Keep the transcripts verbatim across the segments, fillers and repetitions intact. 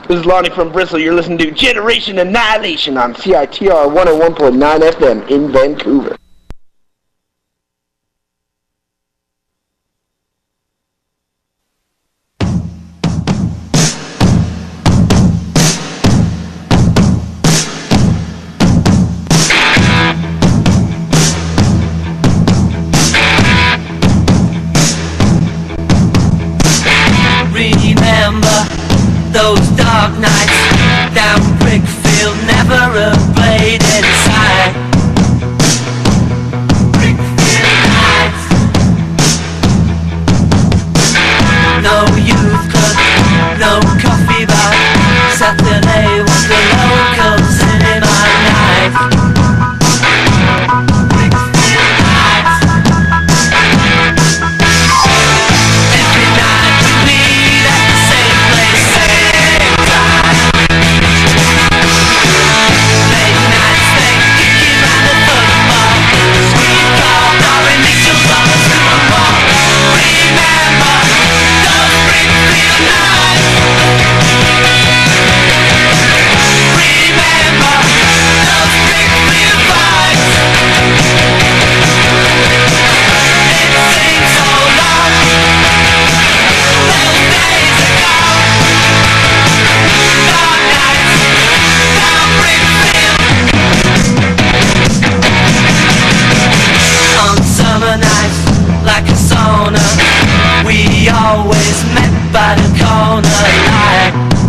This is Lonnie from Bristol. You're listening to Generation Annihilation on C I T R one oh one point nine F M in Vancouver. Remember those dark nights down Brickfield, never a blade inside. Brickfield nights. No youth club, no coffee bar. Saturday was the local cinema night. Brickfield nights. Every night we meet at the same place, same time. Late nights spent kicking round the football. Sweet carved our initials on the school wall. Remember those Brickfield nights. Remember those Brickfield fights. It seems so long. Those days are gone. Dark nights down Brickfield. On summer nights, like a sauna, we always met by the corner light.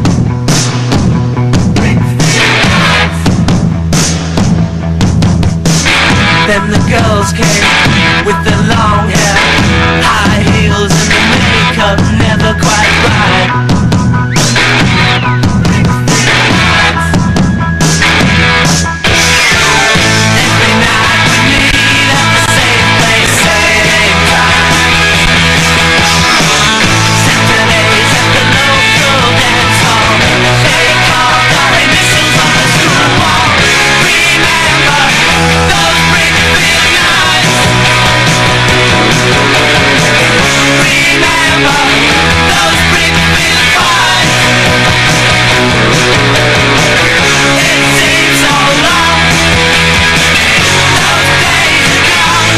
Brickfield nights. Then the girls came with the long hair, high heels and the makeup never quite right. Brickfield nights. Every night we meet at the same place, same time. Saturdays at the local dance hall. They carved our initials on the school wall. Remember those Brickfield nights. Remember those Brickfield fights. It seems so long. Those days are gone.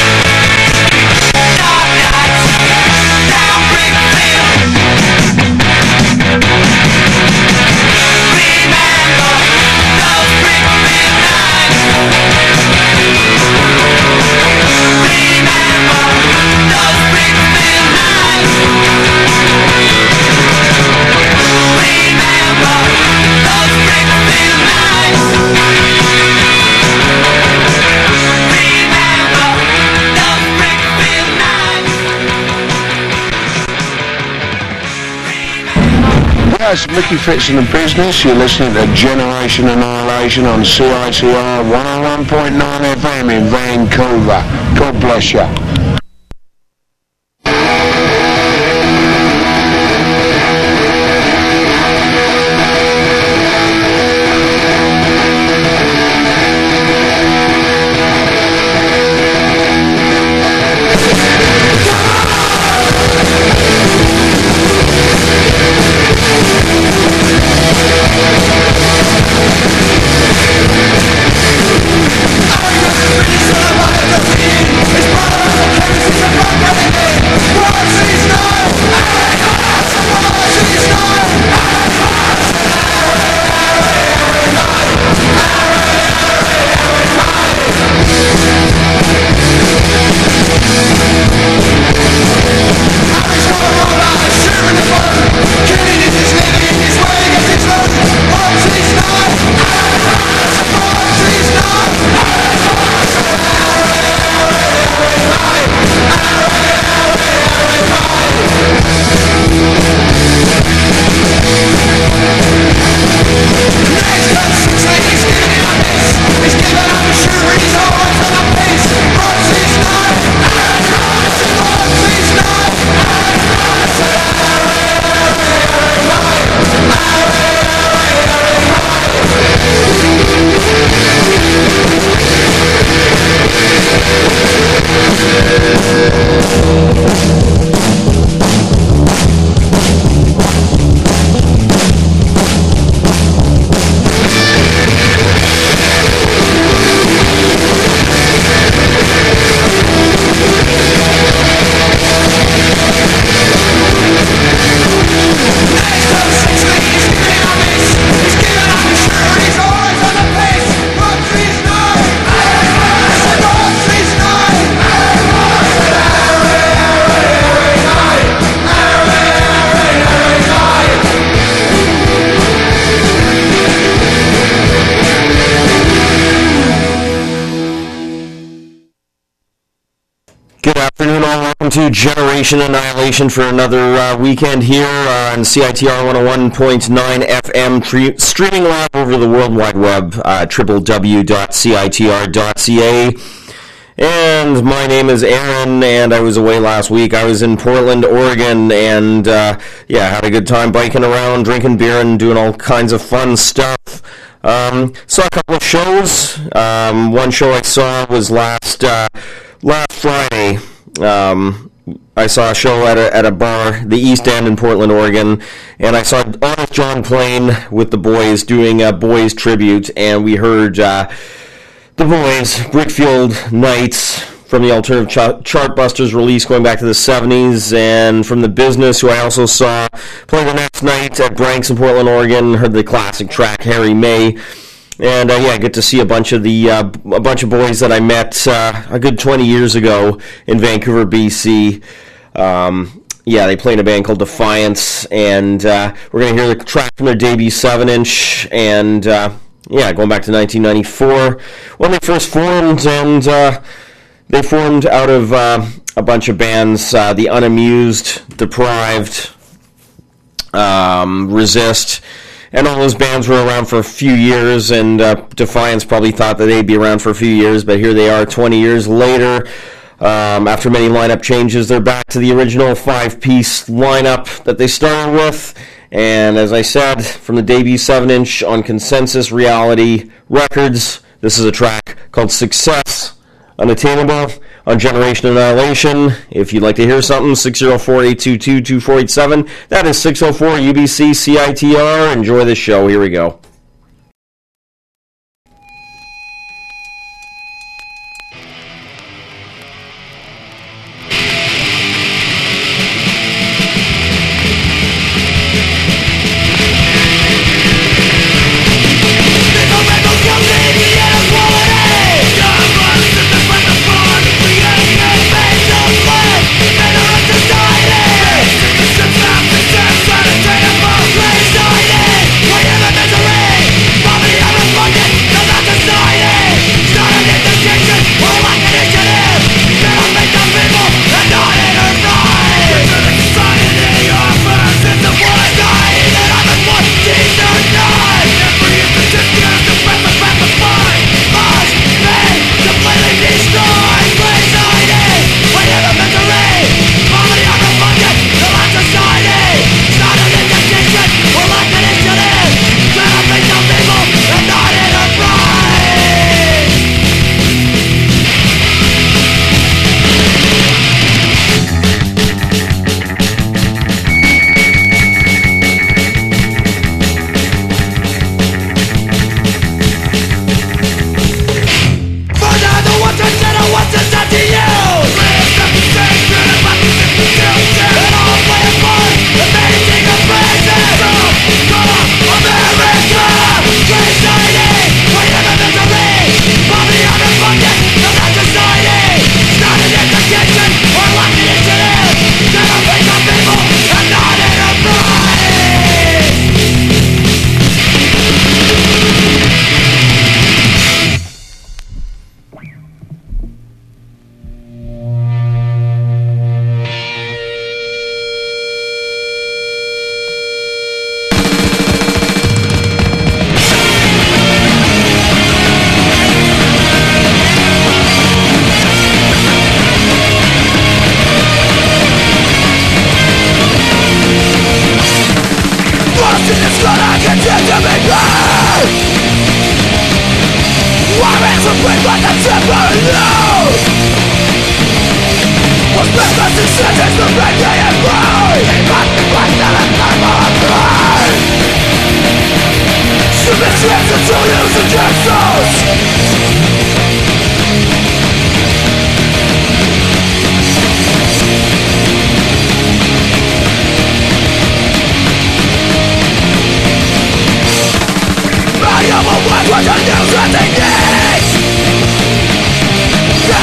Dark nights down Brickfield. Remember those Brickfield nights. Remember those Brickfield nights. Remember those Brickfield nights. Remember those Brickfield nights. Yes, Mickey Fitz in the business. You're listening to Generation Annihilation on C I T R one oh one point nine F M in Vancouver. God bless you. It's to Generation Annihilation for another uh, weekend here uh, on C I T R one oh one point nine F M, tre- streaming live over the World Wide Web, uh, w w w dot c i t r dot c a. And my name is Aaron, and I was away last week. I was in Portland, Oregon, and uh, yeah, had a good time biking around, drinking beer, and doing all kinds of fun stuff. Um, saw a couple of shows. Um, one show I saw was last uh, last Friday. Um, I saw a show at a, at a bar, the East End in Portland, Oregon, and I saw Honest John Plain with the boys doing a boys tribute, and we heard uh, the boys, Brickfield Nights, from the Alternative Ch- Chartbusters release going back to the seventies, and from The Business, who I also saw play the next night at Branks in Portland, Oregon, heard the classic track Harry May. And uh, yeah, get to see a bunch of the uh, a bunch of boys that I met uh, a good twenty years ago in Vancouver, B C. Um, yeah, they play in a band called Defiance, and uh, we're gonna hear the track from their debut seven inch. And uh, yeah, going back to nineteen ninety-four when they first formed, and uh, they formed out of uh, a bunch of bands: uh, The Unamused, Deprived, um, Resist. And all those bands were around for a few years, and uh, Defiance probably thought that they'd be around for a few years, but here they are twenty years later. Um, after many lineup changes, they're back to the original five-piece lineup that they started with. And as I said, from the debut seven inch on Consensus Reality Records, this is a track called Success Unattainable on Generation Annihilation. If you'd like to hear something, six oh four, eight two two, two four eight seven. That is six oh four U B C C I T R. Enjoy the show. Here we go.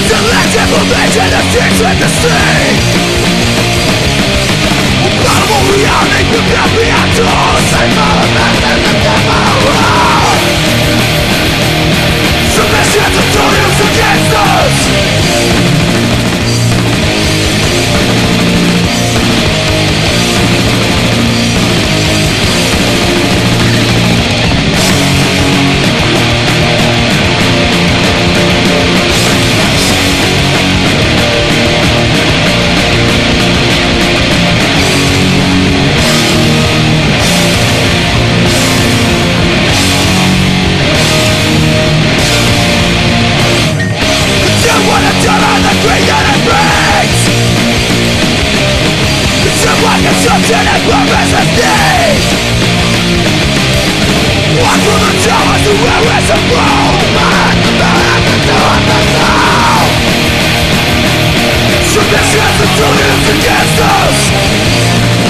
Information that sticks with the sea. Incredible Reconstruction and progressive need. Walk through the towers to where it's a movement. Back into the soul. Traditions and truths against us.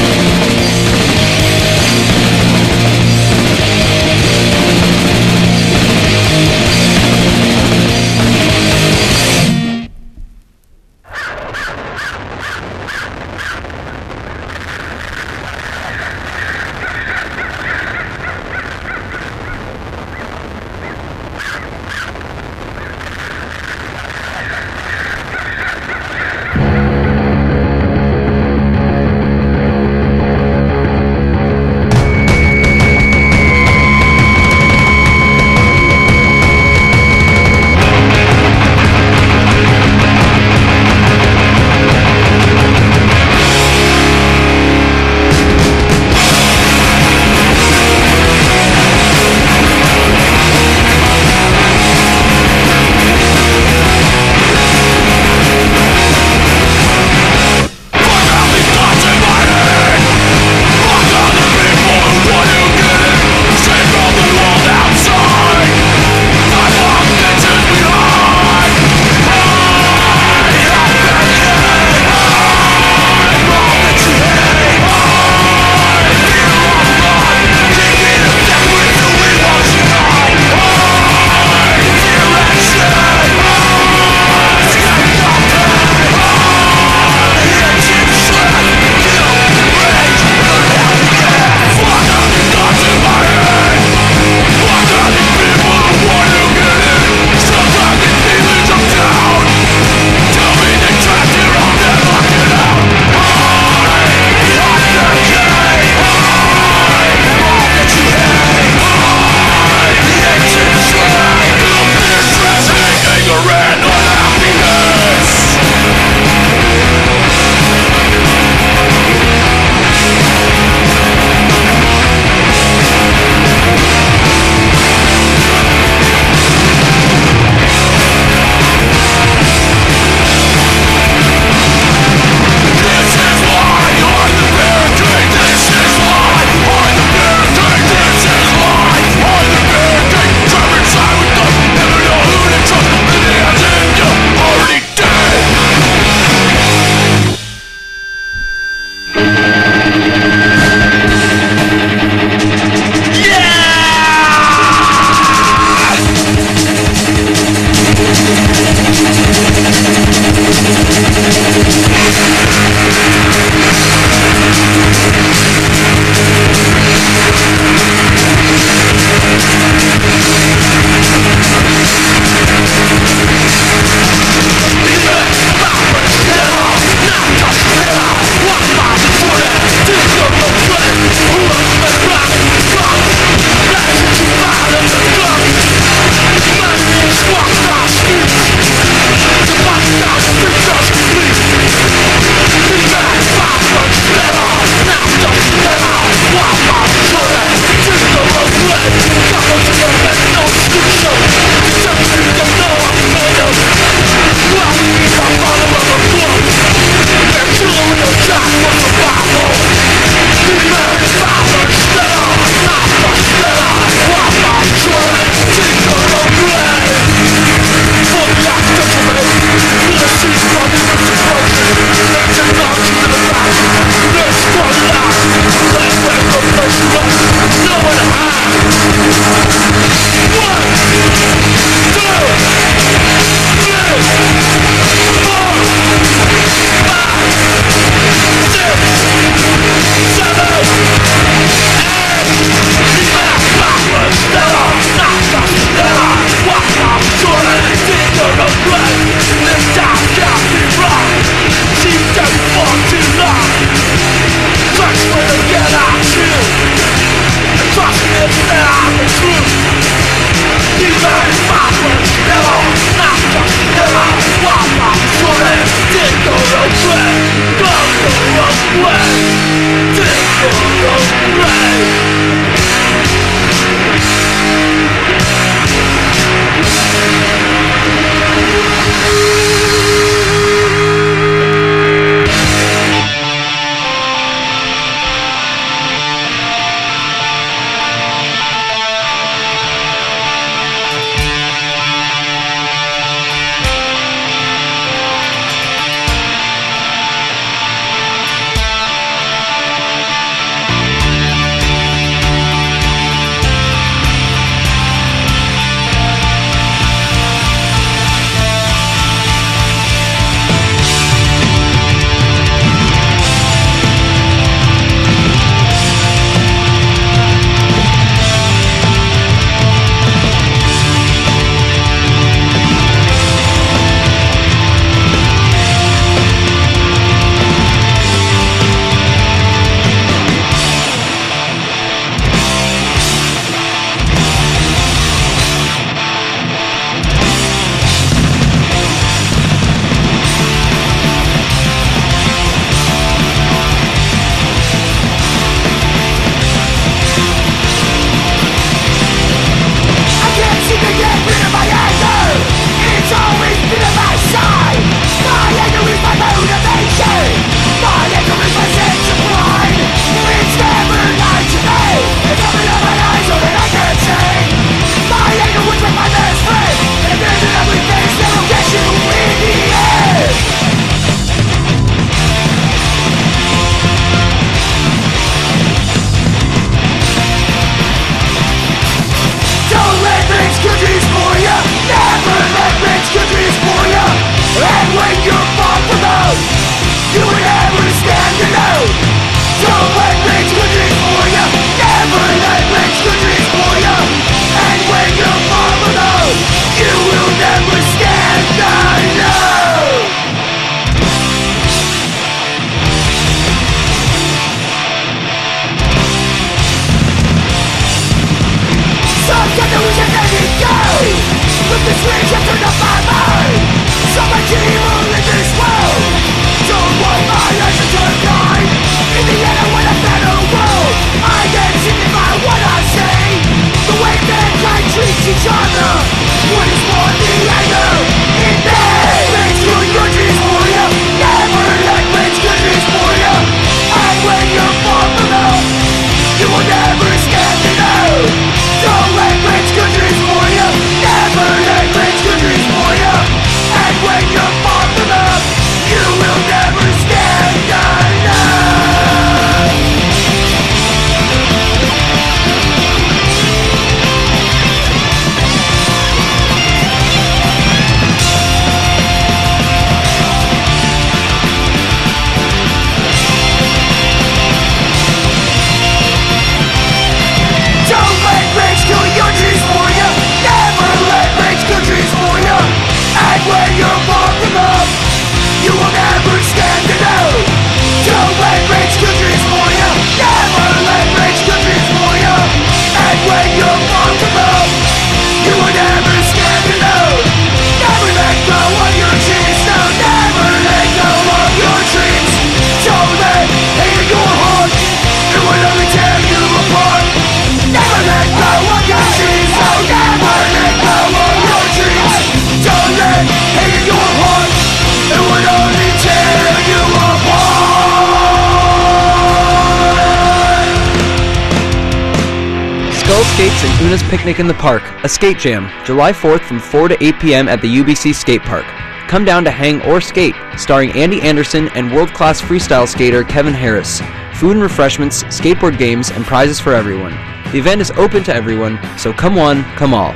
Skates and Una's Picnic in the Park, a skate jam, July fourth from four to eight p.m. at the U B C Skate Park. Come down to hang or skate, starring Andy Anderson and world-class freestyle skater Kevin Harris. Food and refreshments, skateboard games, and prizes for everyone. The event is open to everyone, so come one, come all.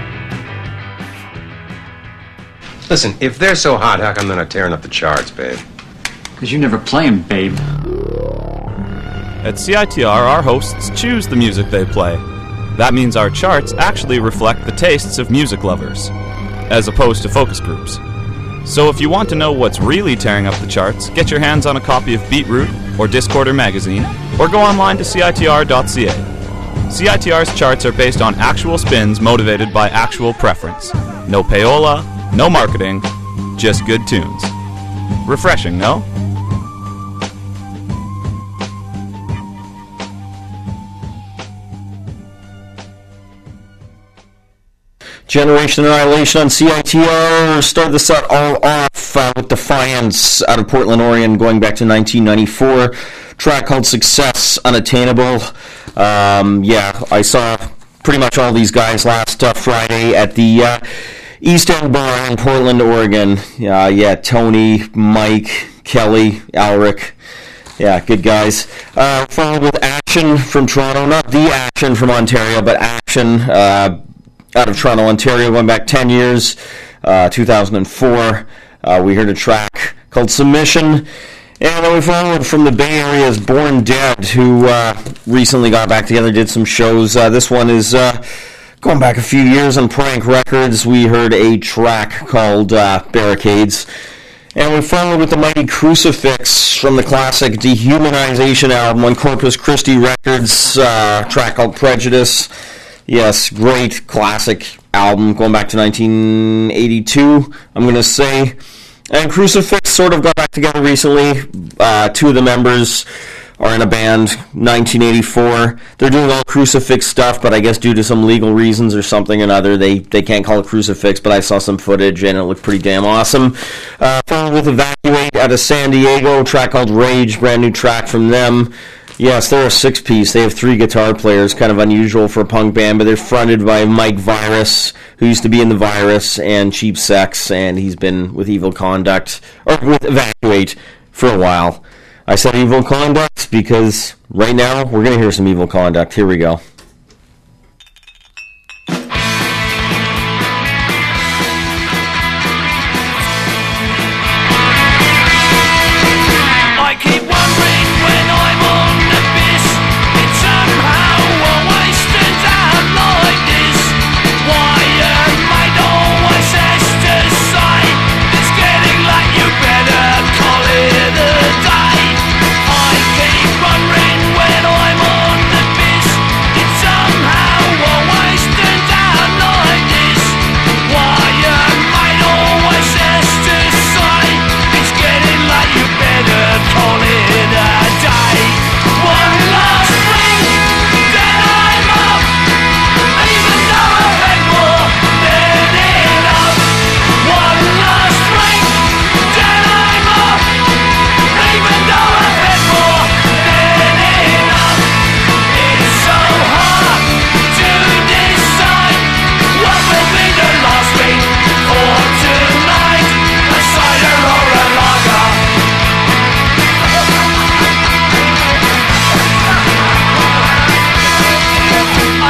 Listen, if they're so hot, how come they're not tearing up the charts, babe? Because you never play 'em, babe. At C I T R, our hosts choose the music they play. That means our charts actually reflect the tastes of music lovers, as opposed to focus groups. So if you want to know what's really tearing up the charts, get your hands on a copy of Beatroot or Discorder magazine, or go online to C I T R dot C A. C I T R's charts are based on actual spins motivated by actual preference. No payola, no marketing, just good tunes. Refreshing, no? Generation Annihilation on C I T R. Start the set all off uh, with Defiance out of Portland, Oregon, going back to nineteen ninety-four. Track called Success Unattainable. Um, yeah, I saw pretty much all these guys last uh, Friday at the uh, East End Bar in Portland, Oregon. Uh, yeah, Tony, Mike, Kelly, Alric. Yeah, good guys. Uh, followed with Action from Toronto. Not the Action from Ontario, but Action. Uh, out of Toronto, Ontario, going back ten years, uh, two thousand four. Uh, we heard a track called Submission. And then we followed from the Bay Area's Born Dead, who uh, recently got back together, did some shows. Uh, this one is uh, going back a few years on Prank Records. We heard a track called uh, Barricades. And we followed with the Mighty Crucifix from the classic Dehumanization album on Corpus Christi Records, uh, track called Prejudice. Yes, great classic album going back to nineteen eighty-two, I'm going to say. And Crucifix sort of got back together recently. Uh, two of the members are in a band, nineteen eighty-four. They're doing all Crucifix stuff, but I guess due to some legal reasons or something or another, they, they can't call it Crucifix, but I saw some footage and it looked pretty damn awesome. Uh, followed with Evacuate out of San Diego, a track called Rage, brand new track from them. Yes, they're a six-piece. They have three guitar players, kind of unusual for a punk band, but they're fronted by Mike Virus, who used to be in The Virus, and Cheap Sex, and he's been with Evil Conduct, or with Evacuate, for a while. I said Evil Conduct because right now we're going to hear some Evil Conduct. Here we go. It's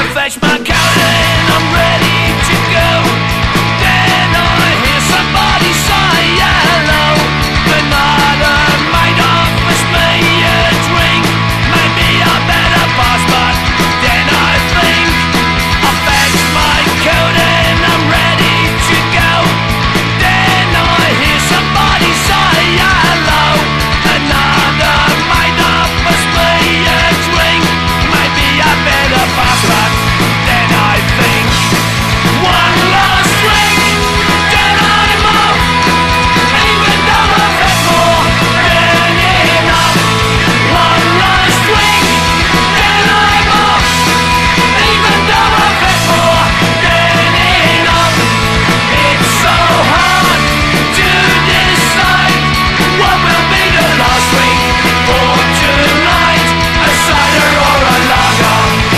fetch my coat and I'm ready to go. Then I hear somebody say hello. Another mate offers me a drink. Maybe I better pass, but then I think I fetch my coat and I'm ready to go. Then I hear somebody say hello. Another mate offers me a drink. Maybe I better pass, but then I think one last drink, then I'm off. Even though I've had more than enough. One last drink, then I'm off. Even though I've had more than enough. It's so hard to decide what will be the last drink for tonight. A cider or a lager.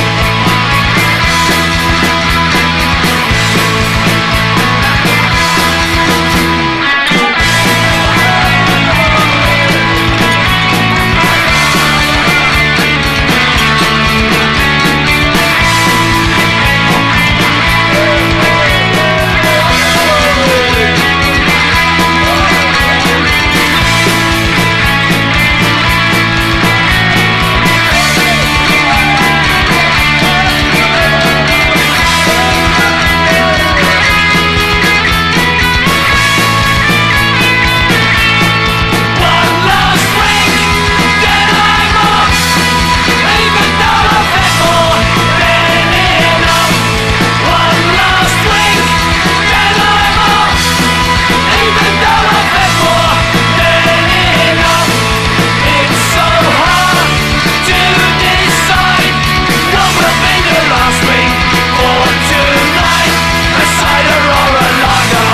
One last drink, then I'm off. Even though I've had more than enough. One last drink, then I'm off. Even though I've had more than enough. It's so hard to decide what will be the last drink for tonight. A cider or a lager.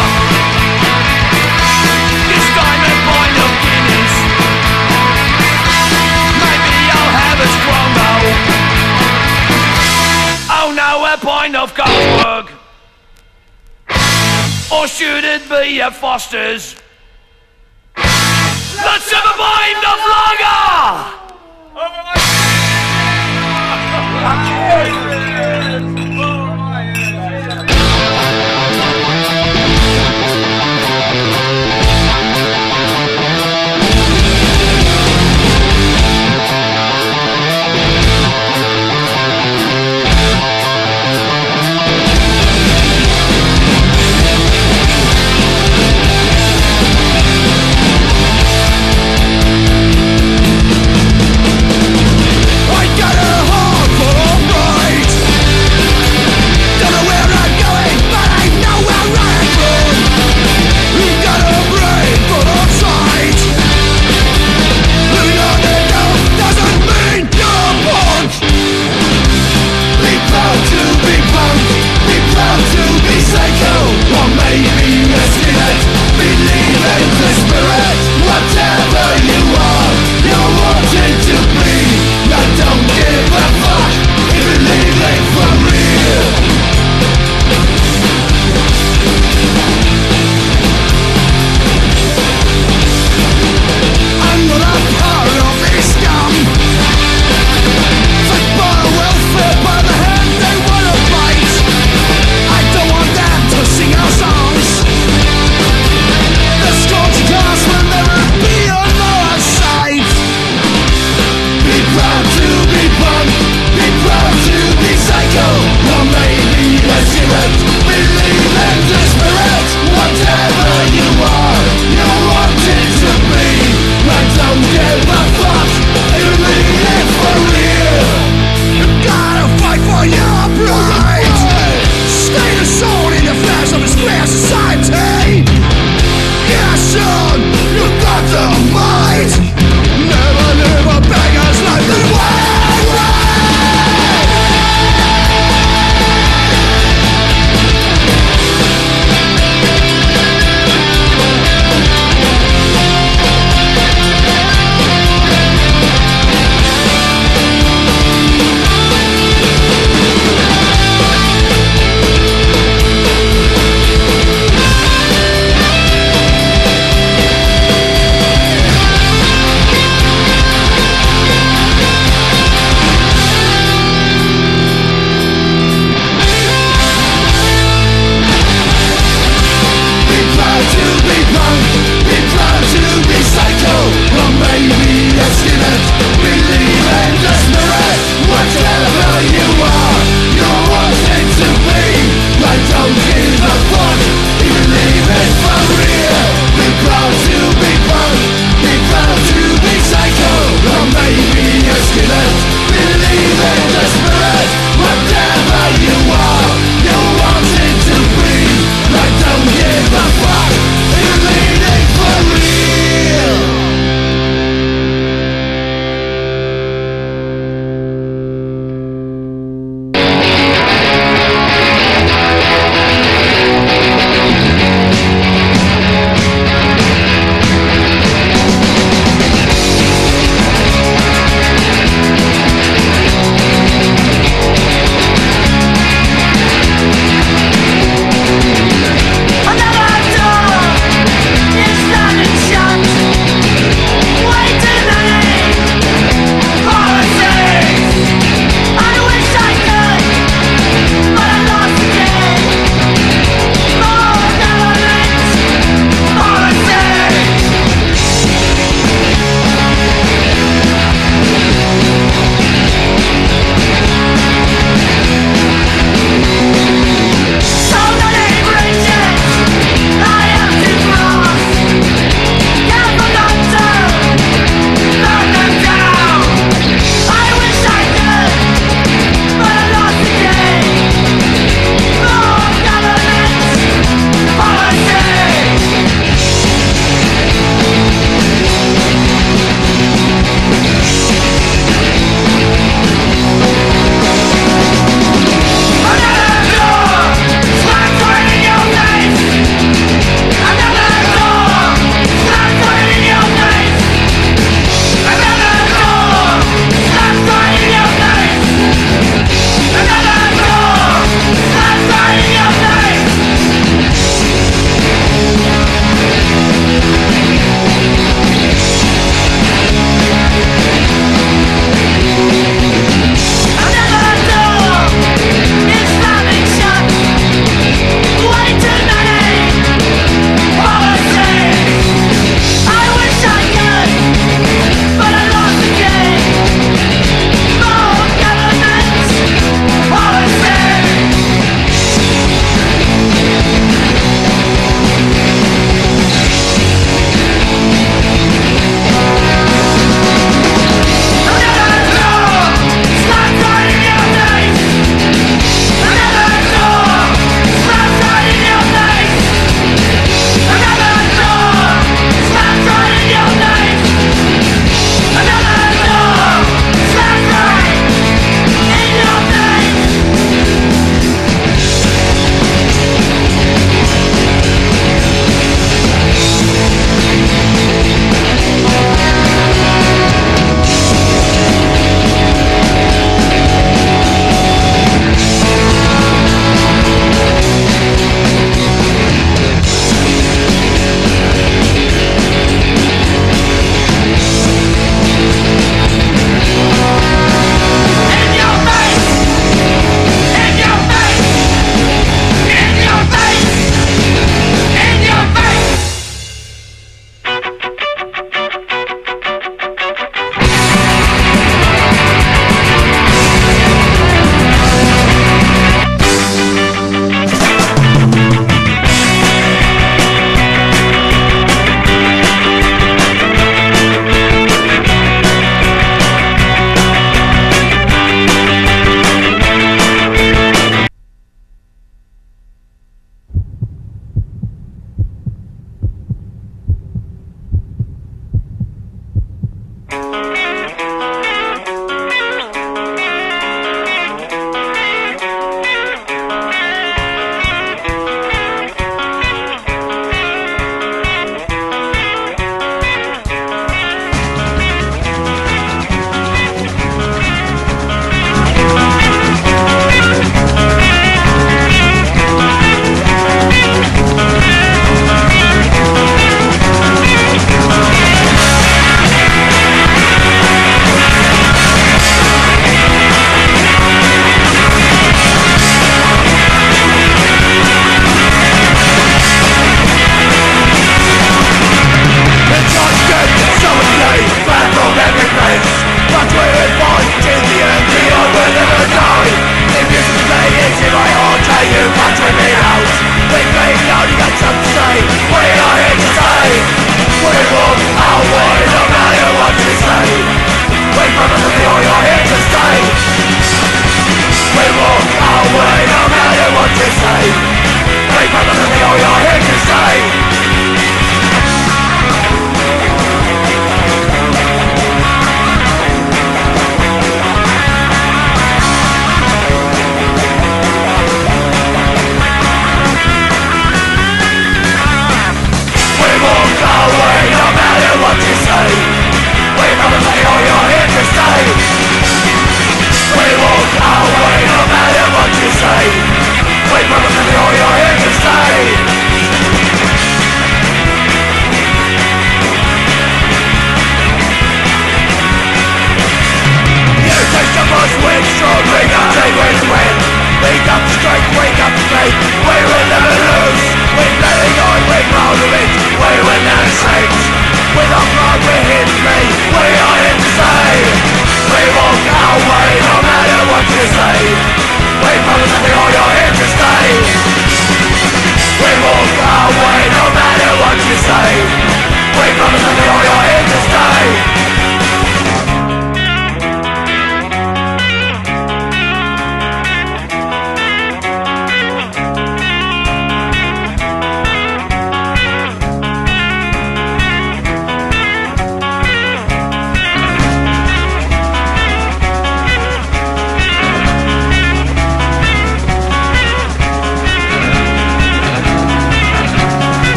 This time a pint of Guinness. Maybe I'll have a Strongbow. Oh no, a pint of Carlsberg. Or should it be a Foster's? Let's have a pint of lager!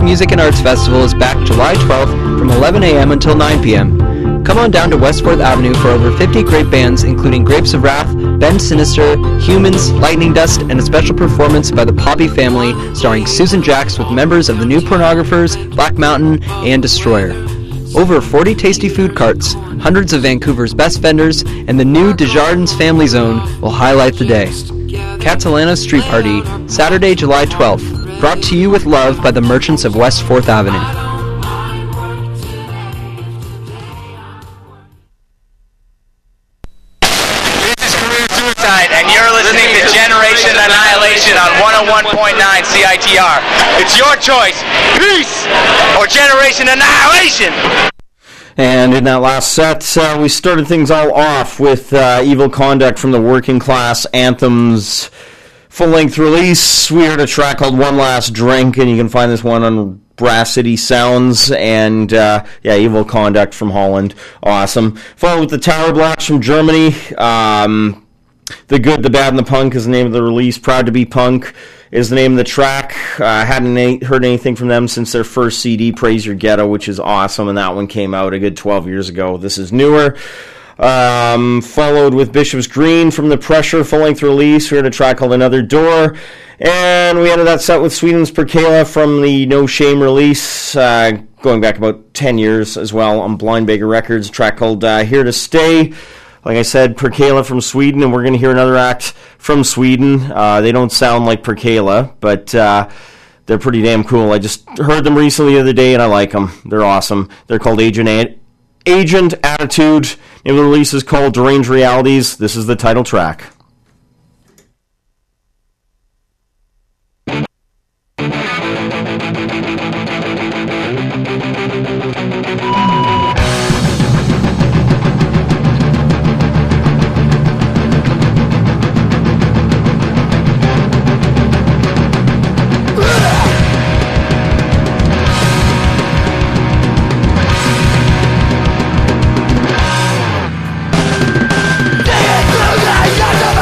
Music and Arts Festival is back July twelfth from eleven a.m. until nine p.m. Come on down to West fourth Avenue for over fifty great bands, including Grapes of Wrath, Ben Sinister, Humans, Lightning Dust, and a special performance by the Poppy Family starring Susan Jacks with members of the New Pornographers, Black Mountain, and Destroyer. Over forty tasty food carts, hundreds of Vancouver's best vendors, and the new Desjardins Family Zone will highlight the day. Catalana Street Party, Saturday, July twelfth. Brought to you with love by the Merchants of West fourth Avenue. This is Career Suicide, and you're listening to Generation Annihilation on one oh one point nine C I T R. It's your choice, peace or Generation Annihilation! And in that last set, uh, we started things all off with uh, Evil Conduct from the Working Class Anthems full-length release. We heard a track called One Last Drink, and you can find this one on Brass City Sounds. And, uh, yeah, Evil Conduct from Holland. Awesome. Followed with the Tower Blocks from Germany. Um, the Good, the Bad, and the Punk is the name of the release. Proud to be Punk is the name of the track. I uh, hadn't a- heard anything from them since their first C D, Praise Your Ghetto, which is awesome, and that one came out a good twelve years ago. This is newer. Um, followed with Bishop's Green from The Pressure, full-length release. We heard a track called Another Door. And we ended that set with Sweden's Perkela from the No Shame release, uh, going back about ten years as well on Blind Beggar Records, a track called uh, Here to Stay. Like I said, Perkela from Sweden, and we're going to hear another act from Sweden. Uh, they don't sound like Perkela, but uh, they're pretty damn cool. I just heard them recently the other day, and I like them. They're awesome. They're called Agent, A- Agent Attitude. And the release is called Deranged Realities. This is the title track. Through the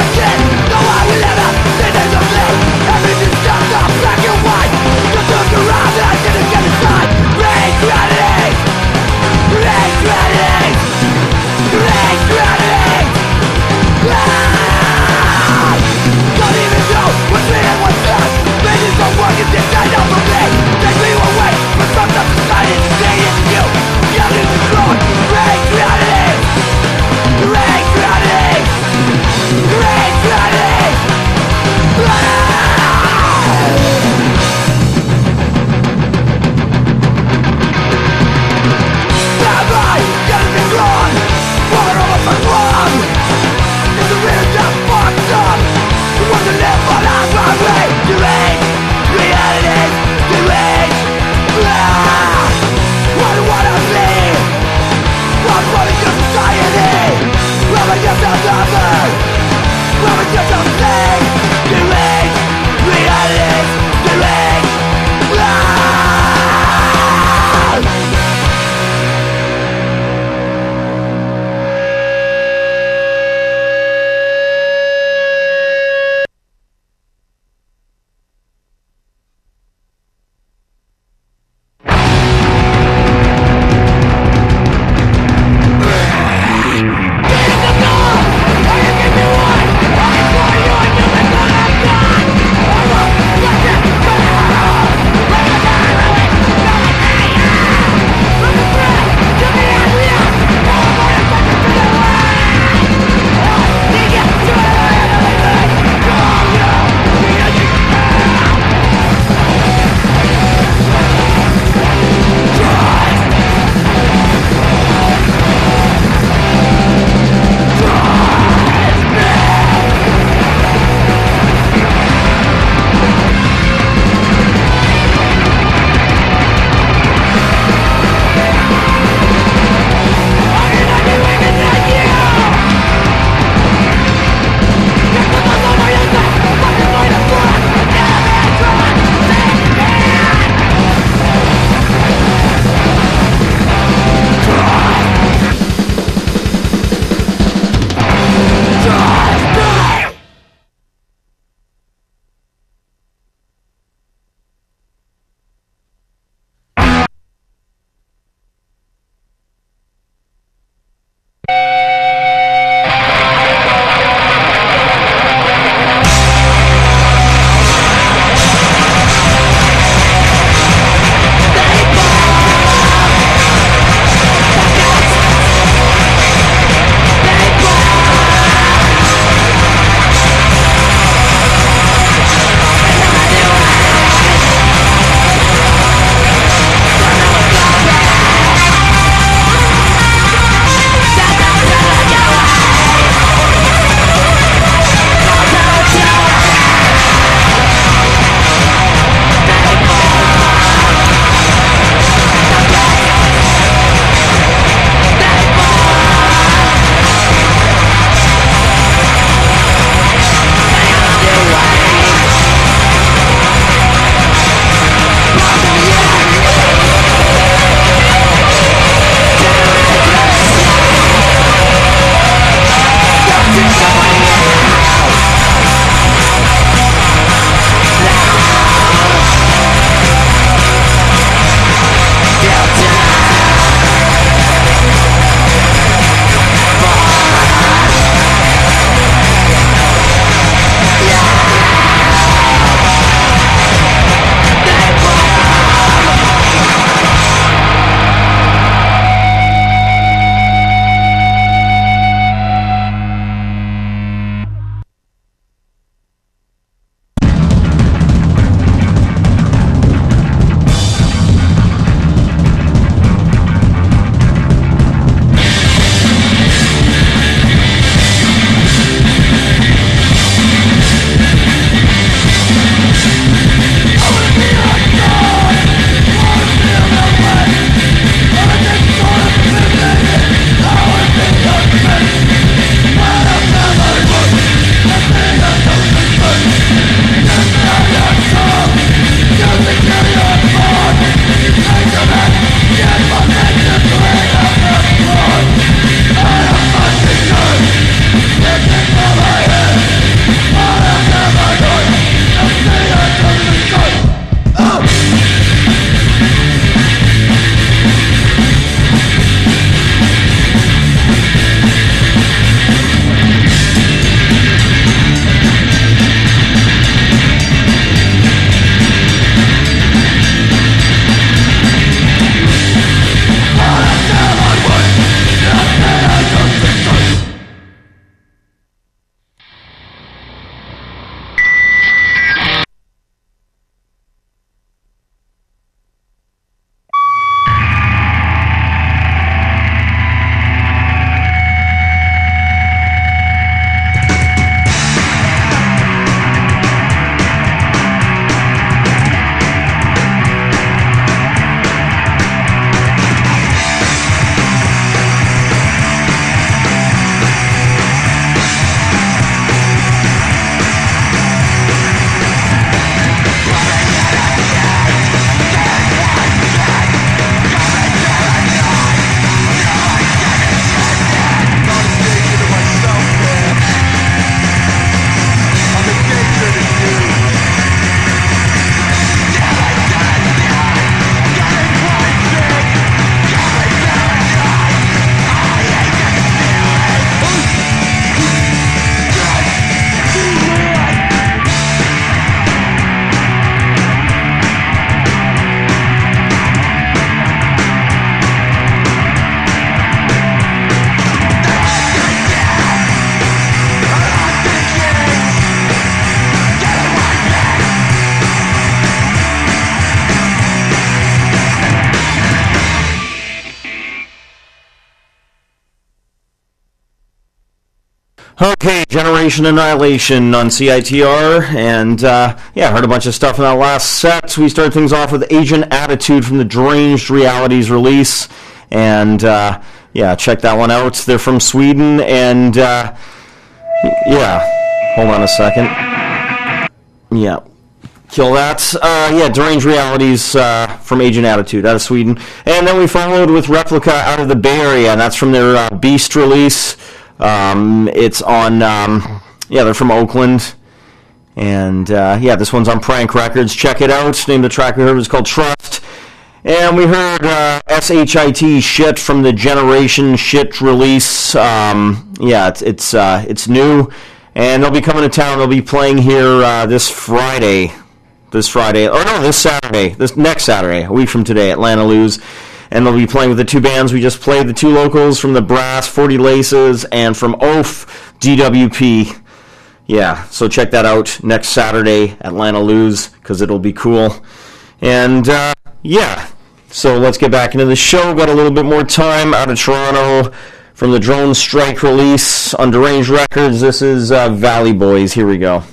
Okay, Generation Annihilation on C I T R, and uh, yeah, heard a bunch of stuff in that last set. We started things off with Agent Attitude from the Deranged Realities release, and uh, yeah, check that one out. They're from Sweden, and uh, yeah, hold on a second. Yeah, kill that. Uh, yeah, Deranged Realities uh, from Agent Attitude out of Sweden, and then we followed with Replica out of the Bay Area, and that's from their uh, Beast release. Um, it's on, um, yeah, they're from Oakland, and, uh, yeah, this one's on Prank Records. Check it out. The name of the track we heard was called Trust, and we heard, uh, S H I T Shit from the Generation Shit release. Um, yeah, it's, it's, uh, it's new, and they'll be coming to town. They'll be playing here, uh, this Friday, this Friday, or no, this Saturday, this next Saturday, a week from today, Atlanta Lose. And they'll be playing with the two bands we just played, the two locals from the Brass, forty Laces, and from Oaf, D W P. Yeah, so check that out next Saturday, Atlanta Lose, because it'll be cool. And, uh, yeah, so let's get back into the show. Got a little bit more time out of Toronto from the Drone Strike release on Deranged Records. This is uh, Valley Boys. Here we go.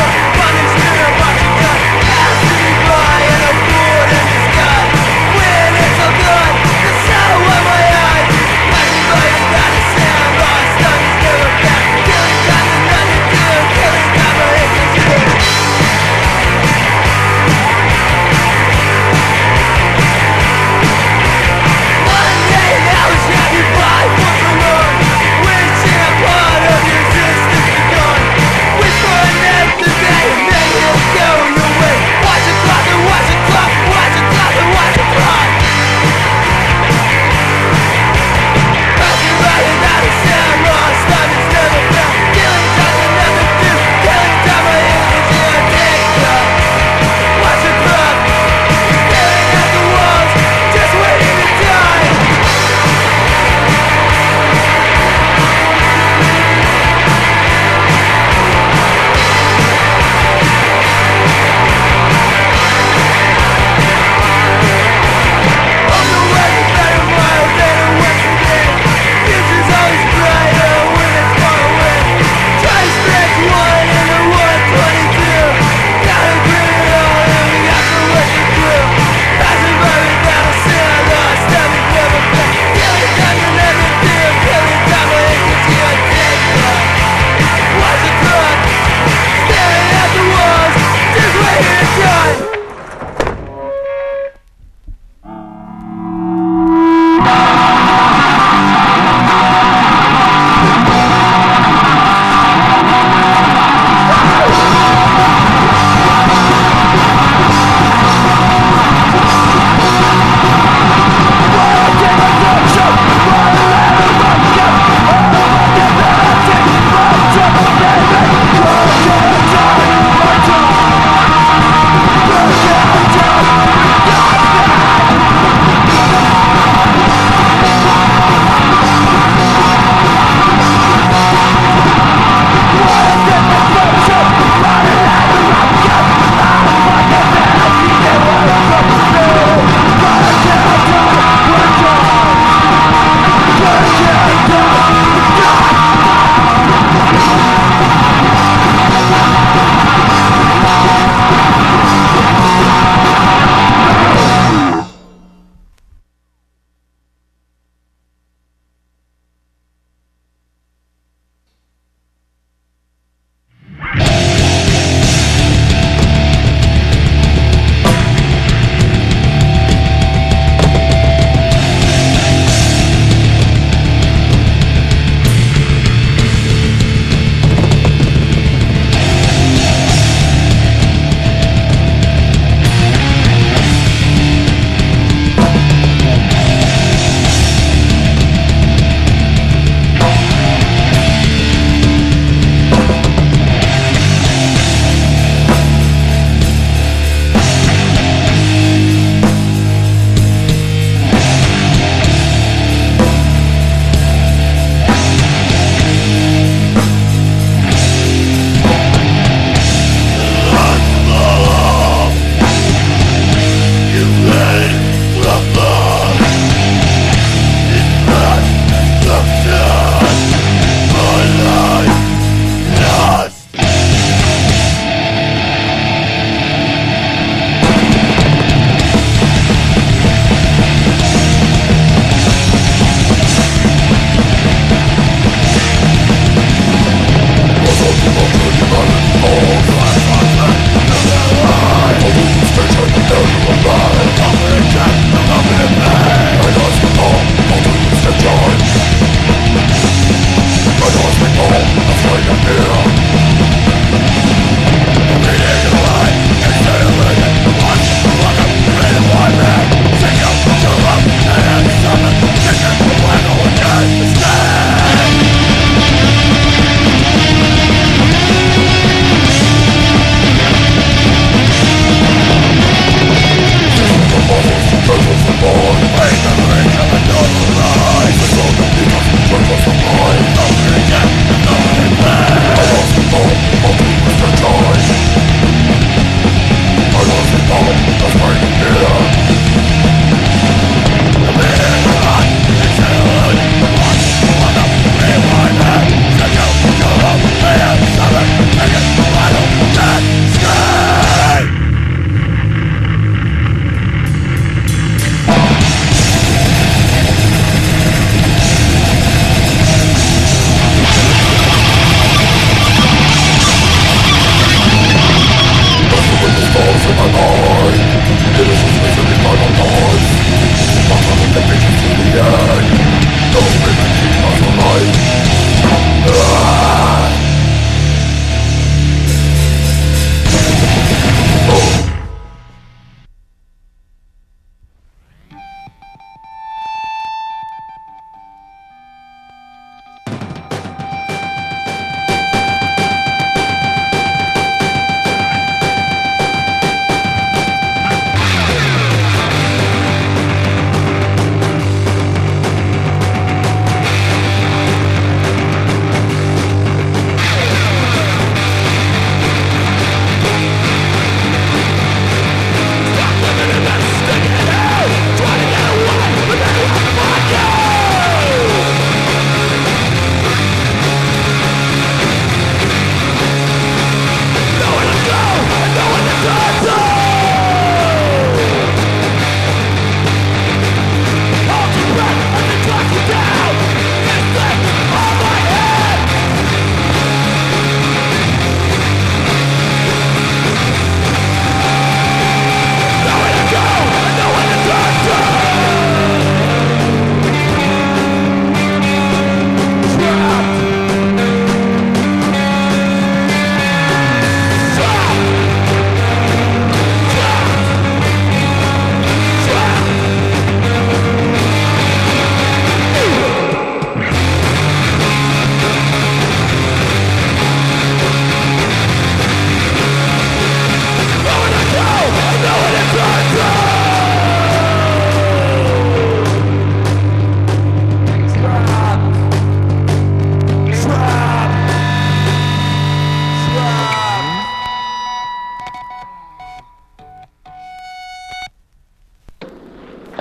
When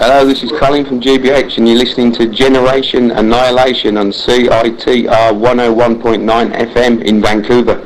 Hello, this is Colin from G B H, and you're listening to Generation Annihilation on C I T R one oh one point nine F M in Vancouver.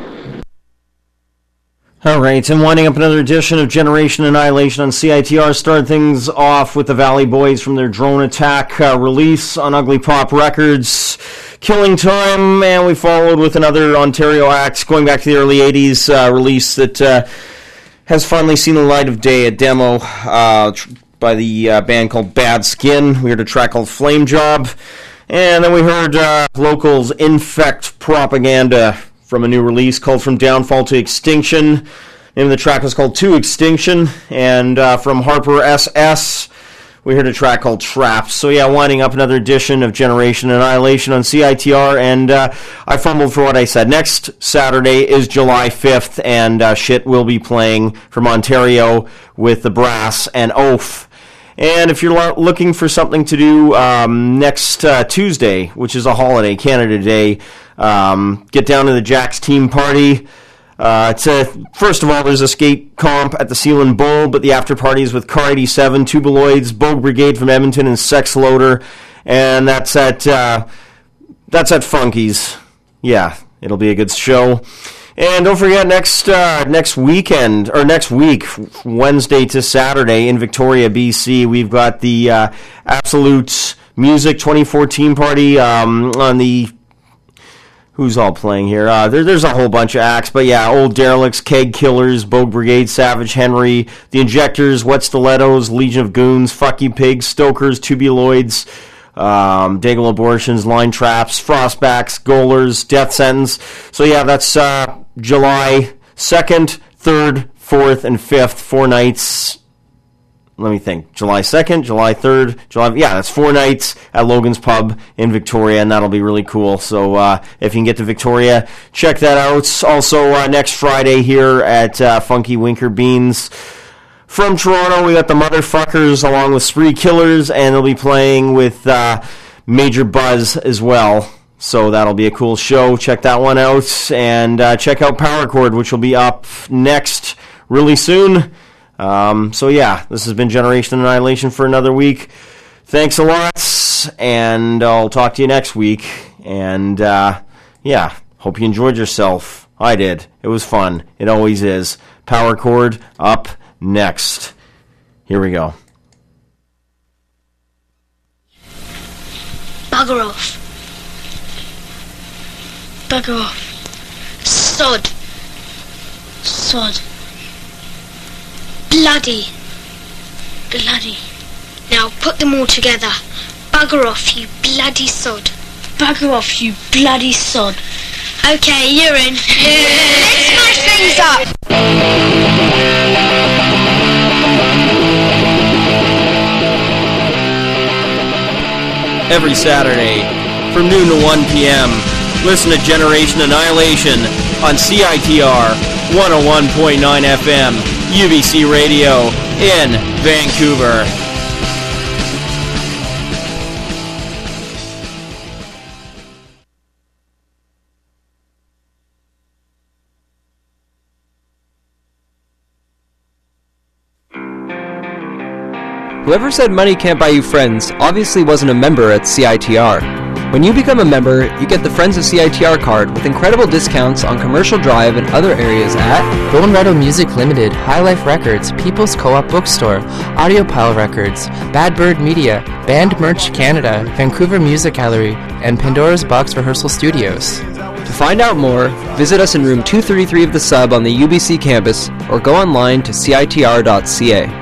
All right, and winding up another edition of Generation Annihilation on C I T R. Started things off with the Valley Boys from their Drone Attack uh, release on Ugly Pop Records, Killing Time, and we followed with another Ontario act going back to the early eighties uh, release that uh, has finally seen the light of day, a demo uh, tr- by the uh, band called Bad Skin. We heard a track called Flame Job, and then we heard uh, locals Infect Propaganda from a new release called From Downfall to Extinction. The name of the track was called To Extinction, and uh, from Harper S S, we heard a track called Traps. So yeah, winding up another edition of Generation Annihilation on C I T R, and uh, I fumbled for what I said. Next Saturday is July fifth, and uh, Shit will be playing from Ontario with the Brass and Oaf. And if you're lo- looking for something to do um, next uh, Tuesday, which is a holiday, Canada Day, um, get down to the Jack's Team Party. Uh, it's a, first of all, there's a skate comp at the Seal and Bull, but the after party is with Car eighty-seven, Tubuloids, Bogue Brigade from Edmonton, and Sex Loader, and that's at uh, that's at Funky's. Yeah, it'll be a good show. And don't forget, next uh, next weekend, or next week, Wednesday to Saturday in Victoria, B C, we've got the uh, Absolute Music twenty fourteen party um, on the... Who's all playing here? Uh, there, there's a whole bunch of acts, but yeah, Old Derelicts, Keg Killers, Bogue Brigade, Savage Henry, The Injectors, Wet Stilettos, Legion of Goons, Fuck You Pigs, Stokers, Tubuloids, um, Daigle Abortions, Line Traps, Frostbacks, Goalers, Death Sentence. So yeah, that's uh, July second, third, fourth, and fifth, four nights. Let me think. July second, July third, July... Yeah, that's four nights at Logan's Pub in Victoria, and that'll be really cool. So uh, if you can get to Victoria, check that out. Also, uh, next Friday here at uh, Funky Winker Beans. From Toronto, we got the Motherfuckers along with Spree Killers, and they'll be playing with uh, Major Buzz as well. So that'll be a cool show. Check that one out. And uh, check out Power Chord, which will be up next really soon. Um, so yeah, this has been Generation Annihilation for another week. Thanks a lot, and I'll talk to you next week. And uh, yeah, hope you enjoyed yourself. I did. It was fun. It always is. Power Chord up next. Here we go. Bugger off. Bugger off. Sod. Sod. Bloody. Bloody. Now put them all together. Bugger off, you bloody sod. Bugger off, you bloody sod. Okay, you're in. Let's smash things up. Every Saturday from noon to one p.m. listen to Generation Annihilation on C I T R one oh one point nine F M, U B C Radio in Vancouver. Whoever said money can't buy you friends obviously wasn't a member at C I T R. When you become a member, you get the Friends of C I T R card with incredible discounts on Commercial Drive and other areas at Golden Rattle Music Limited, High Life Records, People's Co-op Bookstore, Audiopile Records, Bad Bird Media, Band Merch Canada, Vancouver Music Gallery, and Pandora's Box Rehearsal Studios. To find out more, visit us in room two thirty-three of the Sub on the U B C campus or go online to C I T R dot C A.